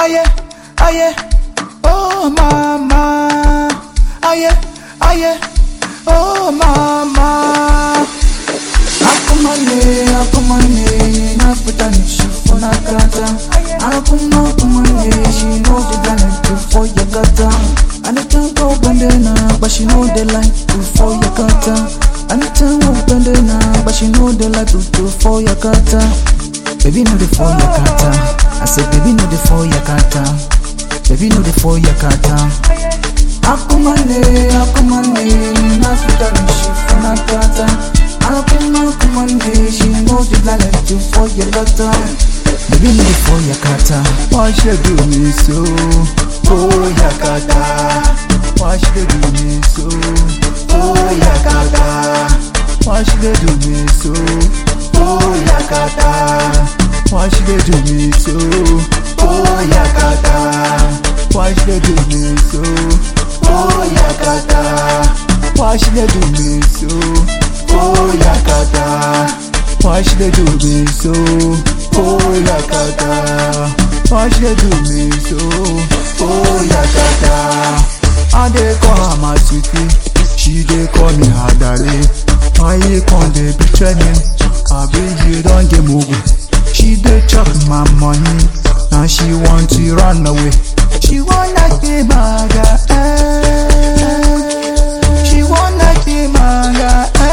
aye, aye, oh mama, aye, aye, oh mama. Akumane, Naputani, Shifuna Kata. Akumane, she know the talent before you got her. And it can't go bandana, but she know the light before you got her. And it can't go bandana, but she know the light before you got her. Baby know the for you got her. I said baby know the for you got her. Baby know the for you got her. Akumane, Naputani, Shifuna Kata. Akumane, she know the talent before you got her. Baby know the for you got her. Why she do me so? Oh yakata, why should they do me so? Oh yakata, why should they do me so? Oh yakata, why should they do me so? Oh yakata, why should they do me so? Oh yakata, why should they do me so? Oh yakata, why should they do me so? Oh yakata, why should they do me so? Oh yakata, I dey call her my sweetie, she dey call me her darling. Why you come dey betray me? I beg you don't get mugu. She dey chop my money, now she want to run away. She wanna be my girl, she wanna be my girl,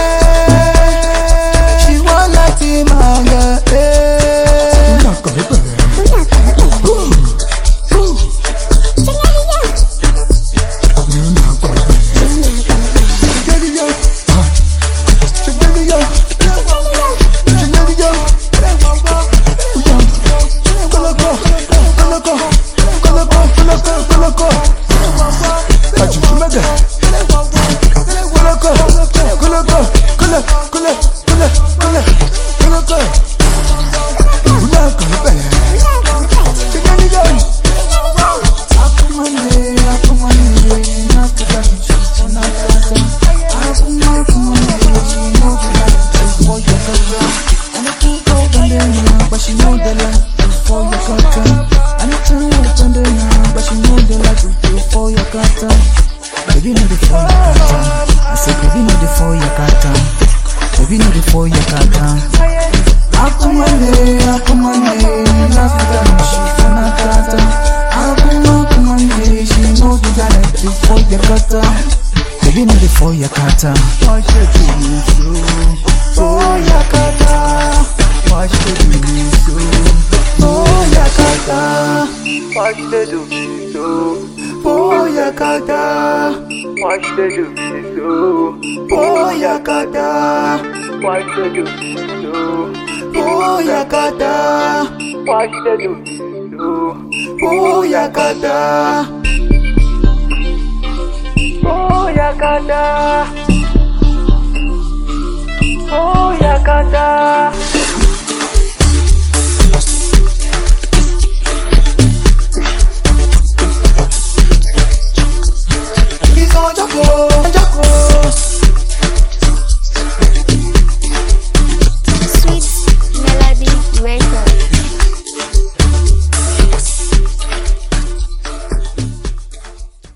she wanna be my girl. Baby know the for you kata. I said baby know the for you kata. Baby know the for you kata. Akumane, Naputani, Shifuna Kata. Akumane, she know the talent before you kata. Baby know the for you kata. Why should you do me so? Oh yakata, why should you do me so? Oh yakata, why should you do me so? Oh yakata, why should they do me so? Oh yakata, why should they do me so? Oh yakata, why should they do me so? Oh yakata, oh yakata.